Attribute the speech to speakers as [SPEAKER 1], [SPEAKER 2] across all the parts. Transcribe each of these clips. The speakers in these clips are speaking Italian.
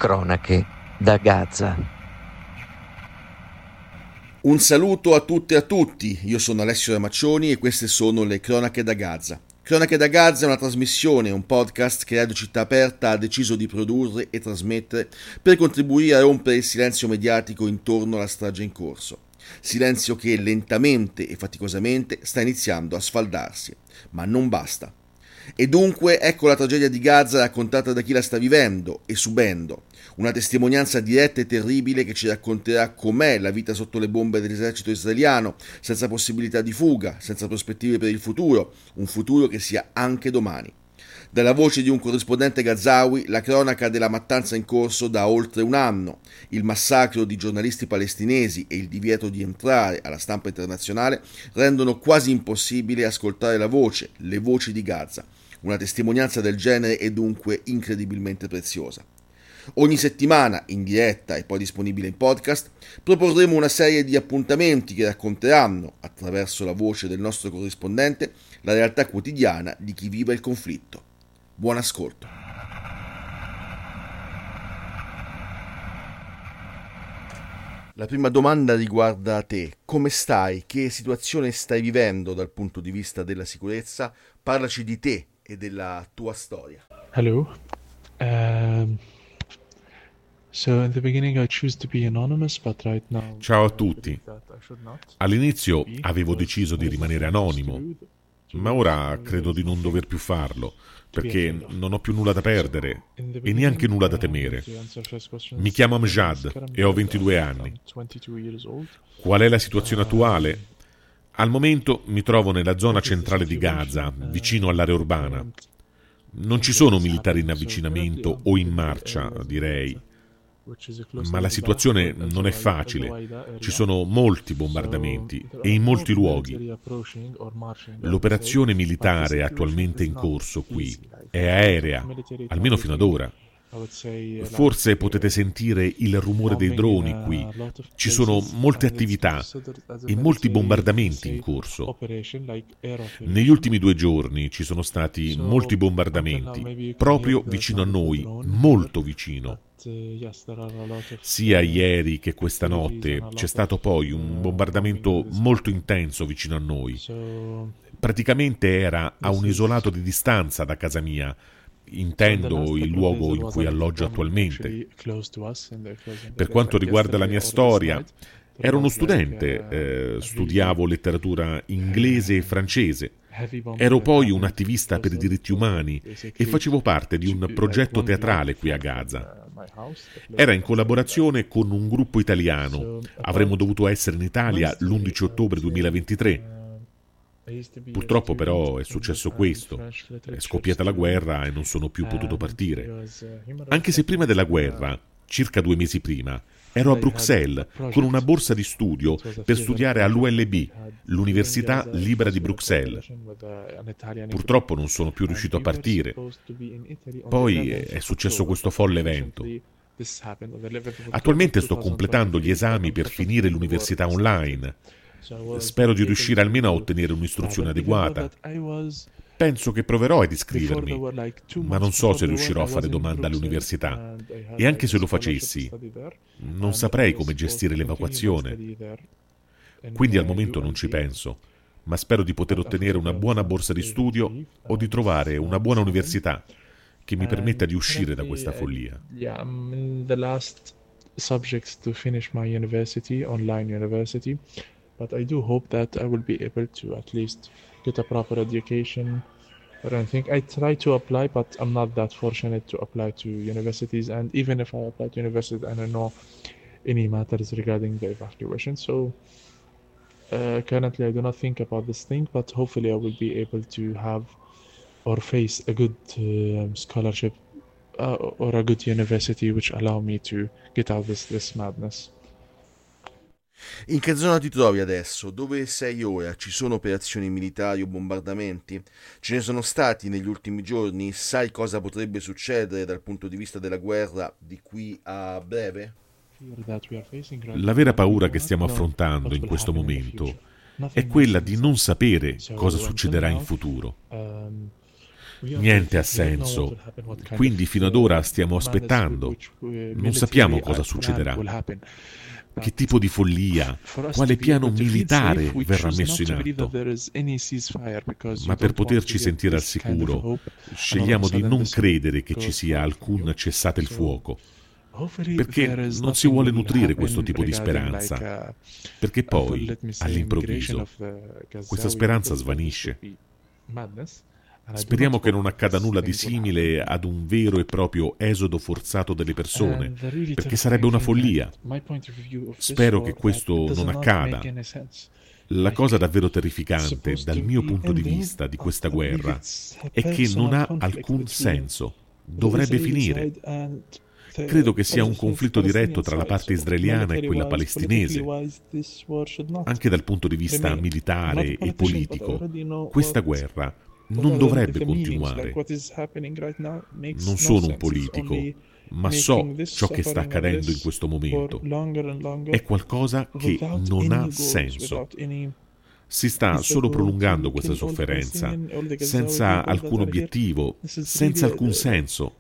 [SPEAKER 1] Cronache da Gaza.
[SPEAKER 2] Un saluto a tutte e a tutti, io sono Alessio Ramaccioni e queste sono le Cronache da Gaza. Cronache da Gaza è una trasmissione, un podcast che Radio Città Aperta ha deciso di produrre e trasmettere per contribuire a rompere il silenzio mediatico intorno alla strage in corso. Silenzio che lentamente e faticosamente sta iniziando a sfaldarsi, ma non basta. E dunque ecco la tragedia di Gaza raccontata da chi la sta vivendo e subendo, una testimonianza diretta e terribile che ci racconterà com'è la vita sotto le bombe dell'esercito israeliano, senza possibilità di fuga, senza prospettive per il futuro, un futuro che sia anche domani. Dalla voce di un corrispondente gazawi, la cronaca della mattanza in corso da oltre un anno, il massacro di giornalisti palestinesi e il divieto di entrare alla stampa internazionale rendono quasi impossibile ascoltare la voce, le voci di Gaza. Una testimonianza del genere è dunque incredibilmente preziosa. Ogni settimana, in diretta e poi disponibile in podcast, proporremo una serie di appuntamenti che racconteranno, attraverso la voce del nostro corrispondente, la realtà quotidiana di chi vive il conflitto. Buon ascolto. La prima domanda riguarda te. Come stai? Che situazione stai vivendo dal punto di vista della sicurezza? Parlaci di te e della tua storia.
[SPEAKER 3] Hello. So in the beginning I choose to be anonymous, but right now
[SPEAKER 4] Ciao a tutti. All'inizio avevo deciso di rimanere anonimo, ma ora credo di non dover più farlo, perché non ho più nulla da perdere e neanche nulla da temere. Mi chiamo Amjad e ho 22 anni. Qual è la situazione attuale? Al momento mi trovo nella zona centrale di Gaza, vicino all'area urbana. Non ci sono militari in avvicinamento o in marcia, direi. Ma la situazione non è facile, ci sono molti bombardamenti e in molti luoghi. L'operazione militare attualmente in corso qui è aerea, almeno fino ad ora. Forse potete sentire il rumore dei droni qui, ci sono molte attività e molti bombardamenti in corso. Negli ultimi 2 giorni ci sono stati molti bombardamenti, proprio vicino a noi, molto vicino. Sia ieri che questa notte c'è stato poi un bombardamento molto intenso vicino a noi. Praticamente era a un isolato di distanza da casa mia, intendo il luogo in cui alloggio attualmente. Per quanto riguarda la mia storia, ero uno studente, studiavo letteratura inglese e francese. Ero poi un attivista per i diritti umani e facevo parte di un progetto teatrale qui a Gaza. Era in collaborazione con un gruppo italiano. Avremmo dovuto essere in Italia l'11 ottobre 2023. Purtroppo però è successo questo. È scoppiata la guerra e non sono più potuto partire. Anche se prima della guerra, circa 2 mesi prima, ero a Bruxelles con una borsa di studio per studiare all'ULB, l'Università Libera di Bruxelles. Purtroppo non sono più riuscito a partire. Poi è successo questo folle evento. Attualmente sto completando gli esami per finire l'università online. Spero di riuscire almeno a ottenere un'istruzione adeguata. Penso che proverò ad iscrivermi, ma non so se riuscirò a fare domanda all'università. E anche se lo facessi, non saprei come gestire l'evacuazione. Quindi al momento non ci penso, ma spero di poter ottenere una buona borsa di studio o di trovare una buona università che mi permetta di uscire da questa follia.
[SPEAKER 3] The last subjects to finish my university, online university, but I do hope that I will be able to at least get a proper education. I don't think I try to apply, but I'm not that fortunate to apply to universities. And even if I apply to universities, I don't know any matters regarding the evacuation. So currently, I do not think about this thing, but hopefully, I will be able to have or face a good scholarship or a good university which allow me to get out this madness.
[SPEAKER 2] In che zona ti trovi adesso? Dove sei ora? Ci sono operazioni militari o bombardamenti? Ce ne sono stati negli ultimi giorni? Sai cosa potrebbe succedere dal punto di vista della guerra di qui a breve?
[SPEAKER 4] La vera paura che stiamo affrontando in questo momento è quella di non sapere cosa succederà in futuro. Niente ha senso. Quindi fino ad ora stiamo aspettando. Non sappiamo cosa succederà. Che tipo di follia, quale piano militare verrà messo in atto. Ma per poterci sentire al sicuro, scegliamo di non credere che ci sia alcun cessate il fuoco, perché non si vuole nutrire questo tipo di speranza, perché poi, all'improvviso, questa speranza svanisce. Speriamo che non accada nulla di simile ad un vero e proprio esodo forzato delle persone, perché sarebbe una follia. Spero che questo non accada. La cosa davvero terrificante, dal mio punto di vista, di questa guerra, è che non ha alcun senso. Dovrebbe finire. Credo che sia un conflitto diretto tra la parte israeliana e quella palestinese. Anche dal punto di vista militare e politico, questa guerra non dovrebbe continuare. Non sono un politico, ma so ciò che sta accadendo in questo momento. È qualcosa che non ha senso. Si sta solo prolungando questa sofferenza, senza alcun obiettivo, senza alcun senso.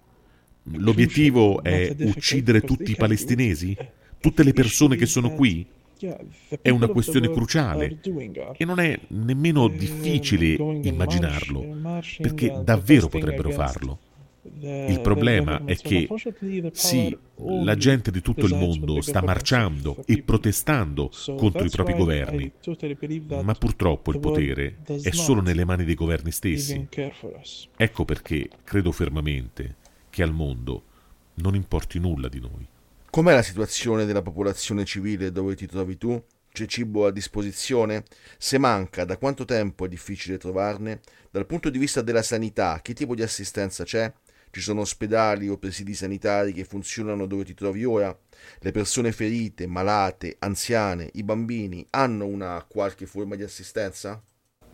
[SPEAKER 4] L'obiettivo è uccidere tutti i palestinesi? Tutte le persone che sono qui? È una questione cruciale e non è nemmeno difficile immaginarlo, perché davvero potrebbero farlo. Il problema è che, sì, la gente di tutto il mondo sta marciando e protestando contro i propri governi, ma purtroppo il potere è solo nelle mani dei governi stessi. Ecco perché credo fermamente che al mondo non importi nulla di noi.
[SPEAKER 2] Com'è la situazione della popolazione civile dove ti trovi tu? C'è cibo a disposizione? Se manca, da quanto tempo è difficile trovarne? Dal punto di vista della sanità, che tipo di assistenza c'è? Ci sono ospedali o presidi sanitari che funzionano dove ti trovi ora? Le persone ferite, malate, anziane, i bambini hanno una qualche forma di assistenza?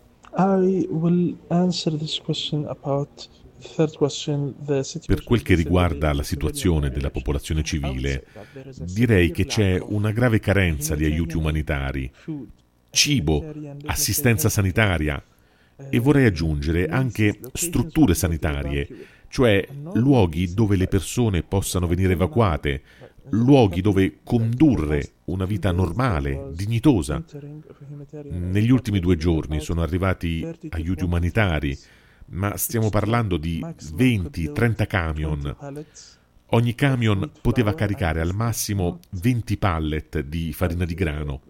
[SPEAKER 3] I will answer this question about the third question.
[SPEAKER 4] Per quel che riguarda la situazione della popolazione civile, direi che c'è una grave carenza di aiuti umanitari, cibo, assistenza sanitaria e vorrei aggiungere anche strutture sanitarie, cioè luoghi dove le persone possano venire evacuate, luoghi dove condurre una vita normale, dignitosa. Negli ultimi 2 giorni sono arrivati aiuti umanitari, ma stiamo parlando di 20-30 camion. Ogni camion poteva caricare al massimo 20 pallet di farina di grano.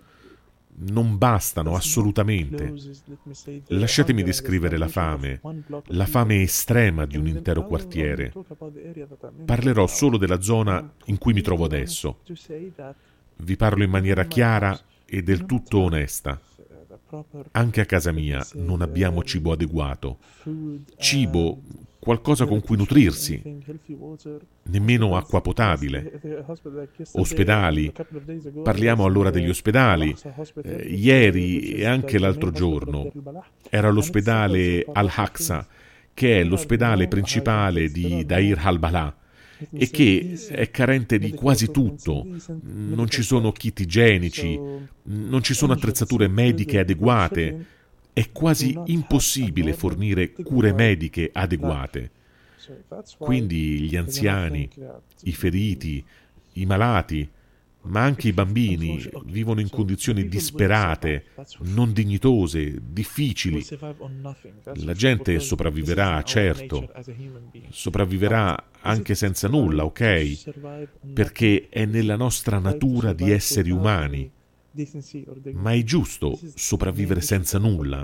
[SPEAKER 4] Non bastano assolutamente. Lasciatemi descrivere la fame estrema di un intero quartiere. Parlerò solo della zona in cui mi trovo adesso. Vi parlo in maniera chiara e del tutto onesta. Anche a casa mia non abbiamo cibo adeguato. Cibo, qualcosa con cui nutrirsi. Nemmeno acqua potabile. Ospedali. Parliamo allora degli ospedali. Ieri e anche l'altro giorno era l'ospedale Al-Aqsa, che è l'ospedale principale di Deir al-Balah e che è carente di quasi tutto. Non ci sono kit igienici, non ci sono attrezzature mediche adeguate. È quasi impossibile fornire cure mediche adeguate. Quindi gli anziani, i feriti, i malati, ma anche i bambini vivono in condizioni disperate, non dignitose, difficili. La gente sopravviverà, certo, sopravviverà anche senza nulla, ok? Perché è nella nostra natura di esseri umani. Ma è giusto sopravvivere senza nulla.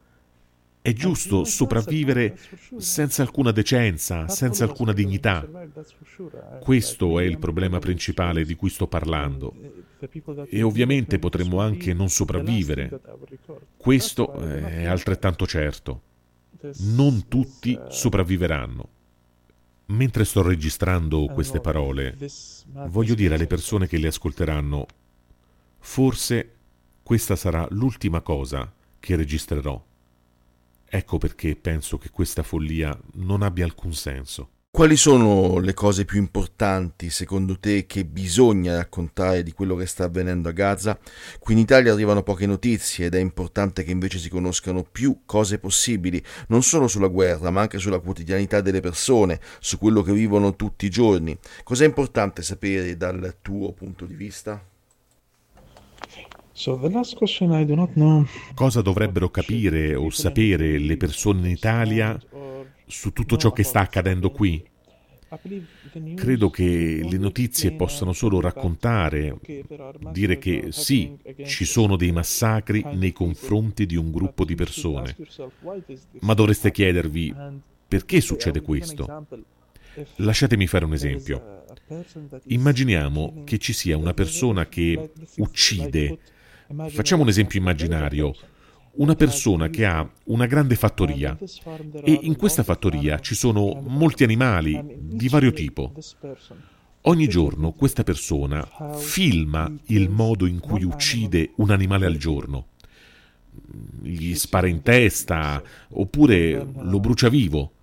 [SPEAKER 4] È giusto sopravvivere senza alcuna decenza, senza alcuna dignità. Questo è il problema principale di cui sto parlando. E ovviamente potremmo anche non sopravvivere. Questo è altrettanto certo. Non tutti sopravviveranno. Mentre sto registrando queste parole, voglio dire alle persone che le ascolteranno: forse questa sarà l'ultima cosa che registrerò. Ecco perché penso che questa follia non abbia alcun senso.
[SPEAKER 2] Quali sono le cose più importanti, secondo te, che bisogna raccontare di quello che sta avvenendo a Gaza? Qui in Italia arrivano poche notizie ed è importante che invece si conoscano più cose possibili, non solo sulla guerra, ma anche sulla quotidianità delle persone, su quello che vivono tutti i giorni. Cos'è importante sapere dal tuo punto di vista?
[SPEAKER 3] So the last question, I do not know.
[SPEAKER 4] Cosa dovrebbero capire o sapere le persone in Italia su tutto ciò che sta accadendo qui? Credo che le notizie possano solo raccontare, dire che sì, ci sono dei massacri nei confronti di un gruppo di persone, ma dovreste chiedervi perché succede questo. Lasciatemi fare un esempio. Immaginiamo che ci sia una persona che uccide. Facciamo un esempio immaginario. Una persona che ha una grande fattoria e in questa fattoria ci sono molti animali di vario tipo. Ogni giorno questa persona filma il modo in cui uccide un animale al giorno. Gli spara in testa oppure lo brucia vivo.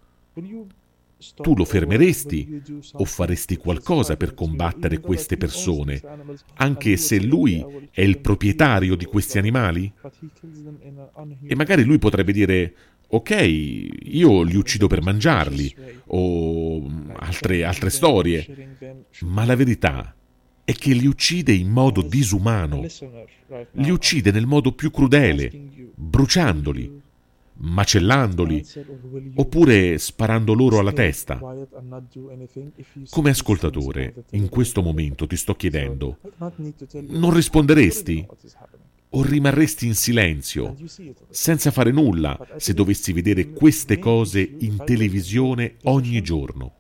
[SPEAKER 4] Tu lo fermeresti o faresti qualcosa per combattere queste persone, anche se lui è il proprietario di questi animali? E magari lui potrebbe dire: ok, io li uccido per mangiarli, o altre storie, ma la verità è che li uccide in modo disumano, li uccide nel modo più crudele, bruciandoli, macellandoli, oppure sparando loro alla testa. Come ascoltatore, in questo momento ti sto chiedendo: non risponderesti? O rimarresti in silenzio, senza fare nulla, se dovessi vedere queste cose in televisione ogni giorno?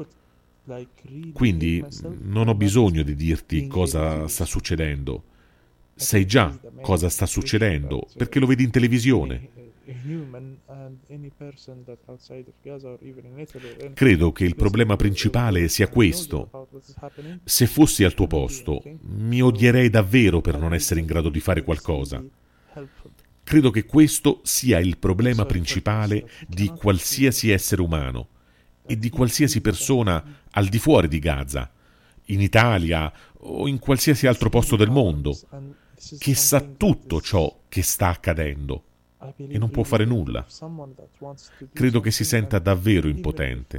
[SPEAKER 4] Quindi non ho bisogno di dirti cosa sta succedendo. Sai già cosa sta succedendo, perché lo vedi in televisione. Credo che il problema principale sia questo. Se fossi al tuo posto, mi odierei davvero per non essere in grado di fare qualcosa. Credo che questo sia il problema principale di qualsiasi essere umano e di qualsiasi persona al di fuori di Gaza, in Italia o in qualsiasi altro posto del mondo, che sa tutto ciò che sta accadendo e non può fare nulla. Credo che si senta davvero impotente,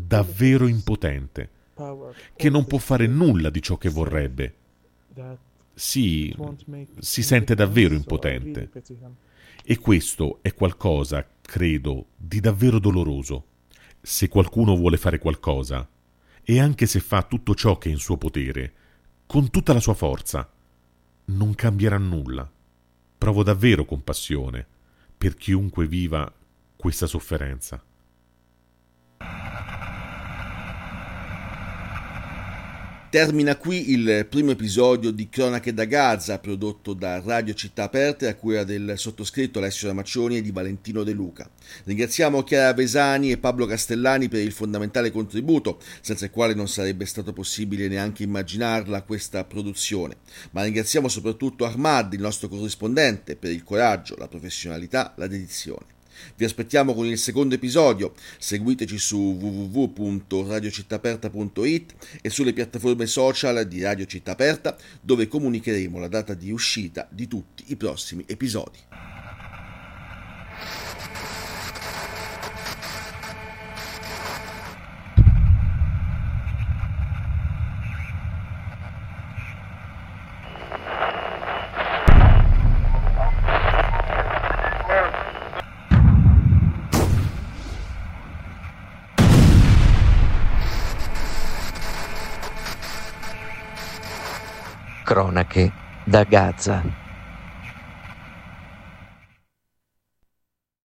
[SPEAKER 4] che non può fare nulla di ciò che vorrebbe. Sì, si sente davvero impotente. E questo è qualcosa, credo, di davvero doloroso. Se qualcuno vuole fare qualcosa, e anche se fa tutto ciò che è in suo potere, con tutta la sua forza, non cambierà nulla. Provo davvero compassione per chiunque viva questa sofferenza.
[SPEAKER 2] Termina qui il primo episodio di Cronache da Gaza, prodotto da Radio Città Aperte a cura del sottoscritto Alessio Ramaccioni e di Valentino De Luca. Ringraziamo Chiara Besani e Pablo Castellani per il fondamentale contributo, senza il quale non sarebbe stato possibile neanche immaginarla questa produzione. Ma ringraziamo soprattutto Ahmad, il nostro corrispondente, per il coraggio, la professionalità, la dedizione. Vi aspettiamo con il secondo episodio. Seguiteci su www.radiocittaperta.it e sulle piattaforme social di Radio Città Aperta, dove comunicheremo la data di uscita di tutti i prossimi episodi.
[SPEAKER 1] Cronache da Gaza.